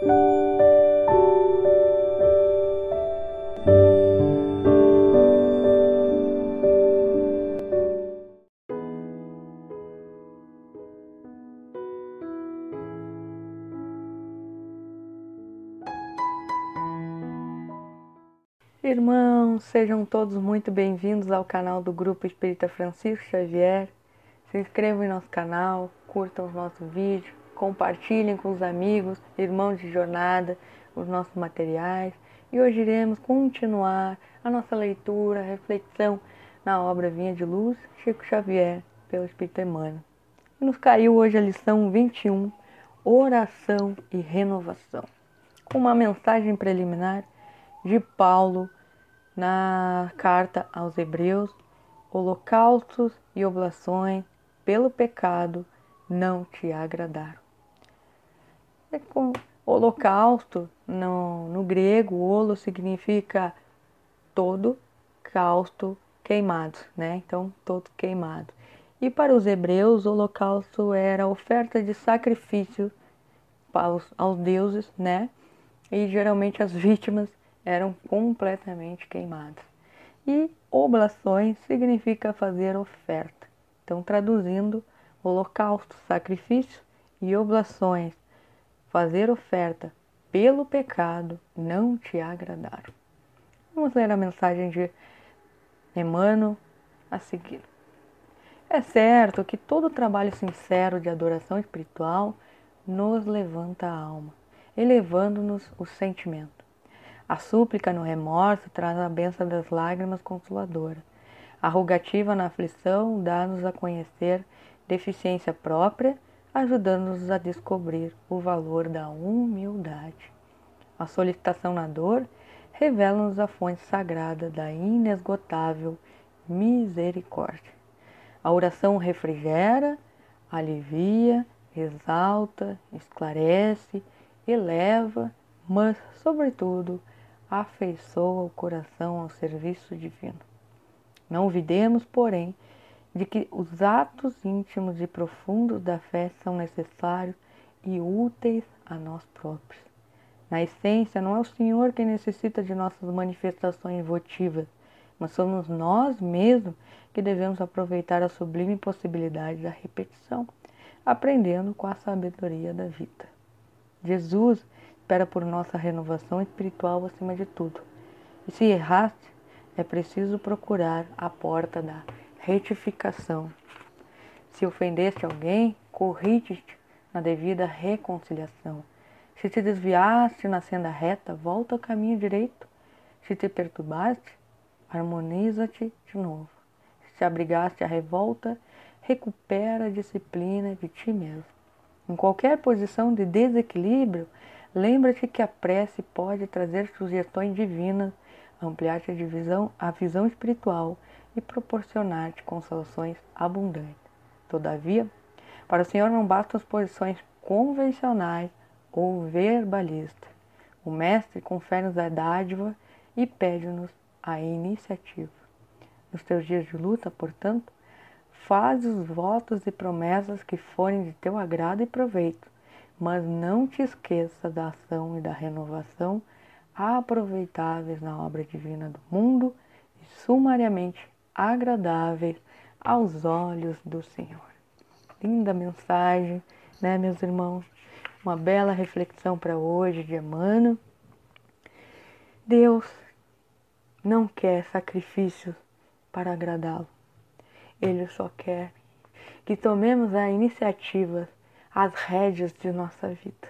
Irmãos, sejam todos muito bem-vindos ao canal do Grupo Espírita Francisco Xavier. Se inscrevam em nosso canal, curtam os nossos vídeos, compartilhem com os amigos, irmãos de jornada, os nossos materiais. E hoje iremos continuar a nossa leitura, reflexão na obra Vinha de Luz, Chico Xavier, pelo Espírito Emmanuel. E nos caiu hoje a lição 21, Oração e Renovação, com uma mensagem preliminar de Paulo na carta aos Hebreus: holocaustos e oblações pelo pecado não te agradaram. Holocausto, no grego, holo significa todo, causto, queimado, né? Então, todo queimado. E para os hebreus, o holocausto era oferta de sacrifício aos deuses, né? E geralmente as vítimas eram completamente queimadas. E oblações significa fazer oferta. Então, traduzindo, holocausto, sacrifício, e oblações, fazer oferta pelo pecado, não te agradaram. Vamos ler a mensagem de Emmanuel a seguir. É certo que todo trabalho sincero de adoração espiritual nos levanta a alma, elevando-nos o sentimento. A súplica no remorso traz a bênção das lágrimas consoladora. A rogativa na aflição dá-nos a conhecer deficiência própria, ajudando-nos a descobrir o valor da humildade. A solicitação na dor revela-nos a fonte sagrada da inesgotável misericórdia. A oração refrigera, alivia, exalta, esclarece, eleva, mas, sobretudo, afeiçoa o coração ao serviço divino. Não olvidemos, porém, de que os atos íntimos e profundos da fé são necessários e úteis a nós próprios. Na essência, não é o Senhor quem necessita de nossas manifestações votivas, mas somos nós mesmos que devemos aproveitar a sublime possibilidade da repetição, aprendendo com a sabedoria da vida. Jesus espera por nossa renovação espiritual acima de tudo. E se erraste, é preciso procurar a porta da retificação. Se ofendeste alguém, corrige-te na devida reconciliação. Se te desviaste na senda reta, volta ao caminho direito. Se te perturbaste, harmoniza-te de novo. Se te abrigaste a revolta, recupera a disciplina de ti mesmo. Em qualquer posição de desequilíbrio, lembra-te que a prece pode trazer sugestões divinas, ampliar-te a visão espiritual e proporcionar-te consolações abundantes. Todavia, para o Senhor não bastam as posições convencionais ou verbalistas. O Mestre confere-nos a dádiva e pede-nos a iniciativa. Nos teus dias de luta, portanto, faz os votos e promessas que forem de teu agrado e proveito, mas não te esqueça da ação e da renovação aproveitáveis na obra divina do mundo e sumariamente agradáveis aos olhos do Senhor. Linda mensagem, né, meus irmãos? Uma bela reflexão para hoje de Emmanuel. Deus não quer sacrifícios para agradá-lo. Ele só quer que tomemos a iniciativa, as rédeas de nossa vida.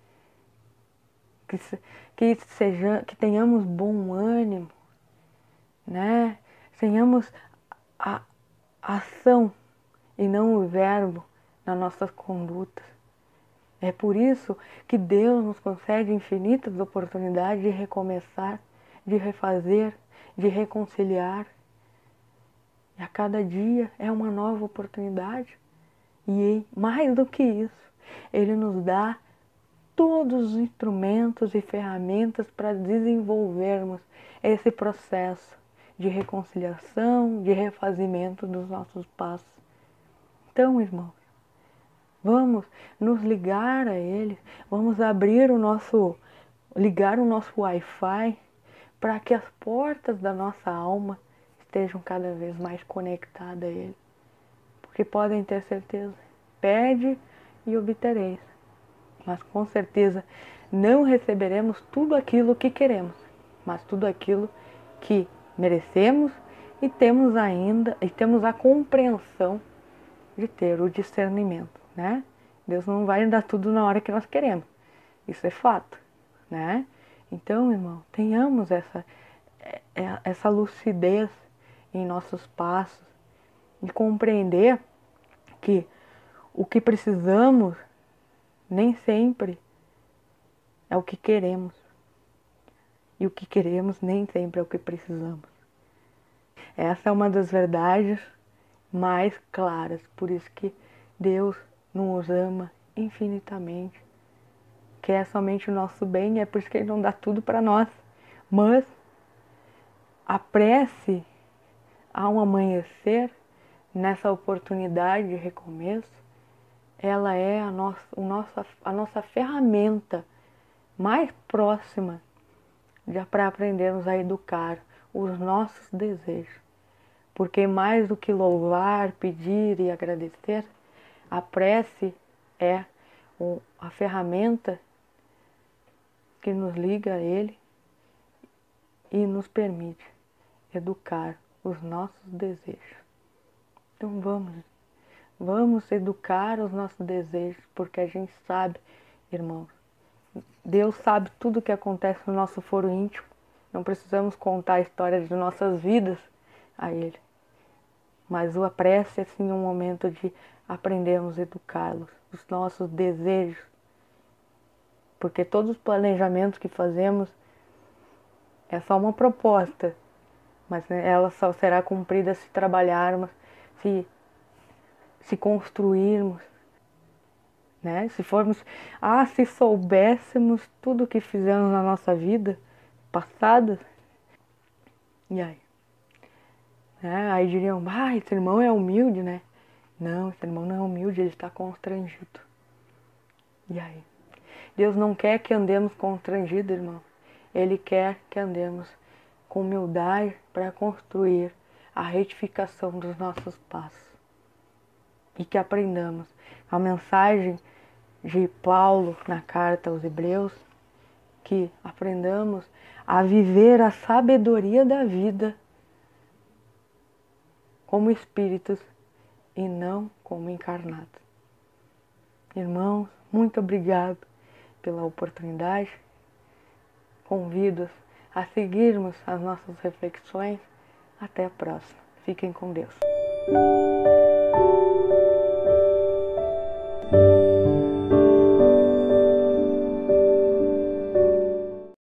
Que tenhamos bom ânimo, né? Tenhamos a ação e não o verbo nas nossas condutas. É por isso que Deus nos concede infinitas oportunidades de recomeçar, de refazer, de reconciliar. E a cada dia é uma nova oportunidade. E mais do que isso, Ele nos dá todos os instrumentos e ferramentas para desenvolvermos esse processo de reconciliação, de refazimento dos nossos passos. Então, irmãos, Vamos nos ligar a Ele, vamos ligar o nosso Wi-Fi para que as portas da nossa alma estejam cada vez mais conectadas a Ele. Porque podem ter certeza, pede e obtereis. Mas com certeza não receberemos tudo aquilo que queremos, mas tudo aquilo que merecemos e temos a compreensão de ter o discernimento, né? Deus não vai dar tudo na hora que nós queremos. Isso é fato, né? Então, irmão, tenhamos essa lucidez em nossos passos e compreender que o que precisamos nem sempre é o que queremos. E o que queremos nem sempre é o que precisamos. Essa é uma das verdades mais claras. Por isso que Deus nos ama infinitamente. Quer somente o nosso bem, e é por isso que Ele não dá tudo para nós. Mas a prece ao amanhecer, nessa oportunidade de recomeço, ela é a nossa ferramenta mais próxima para aprendermos a educar os nossos desejos. Porque mais do que louvar, pedir e agradecer, a prece é a ferramenta que nos liga a Ele e nos permite educar os nossos desejos. Então vamos educar os nossos desejos, porque a gente sabe, irmãos, Deus sabe tudo o que acontece no nosso foro íntimo. Não precisamos contar a história de nossas vidas a Ele. Mas a prece é sim um momento de aprendermos a educá-los, os nossos desejos. Porque todos os planejamentos que fazemos é só uma proposta, mas ela só será cumprida se trabalharmos, se construirmos, né? Se soubéssemos tudo o que fizemos na nossa vida passada, e aí? Aí diriam, esse irmão é humilde, né? Não, esse irmão não é humilde, ele está constrangido. E aí? Deus não quer que andemos constrangidos, irmão. Ele quer que andemos com humildade para construir a retificação dos nossos passos. E que aprendamos a mensagem de Paulo na carta aos Hebreus, que aprendamos a viver a sabedoria da vida como espíritos e não como encarnados. Irmãos, muito obrigado pela oportunidade. Convido-os a seguirmos as nossas reflexões. Até a próxima. Fiquem com Deus.